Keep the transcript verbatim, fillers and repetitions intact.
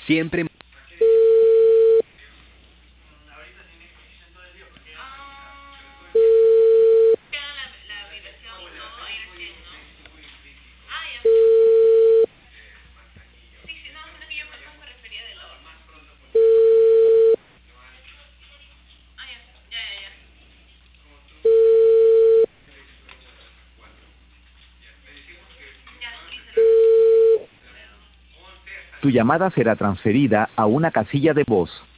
Siempre... Tu llamada será transferida a una casilla de voz.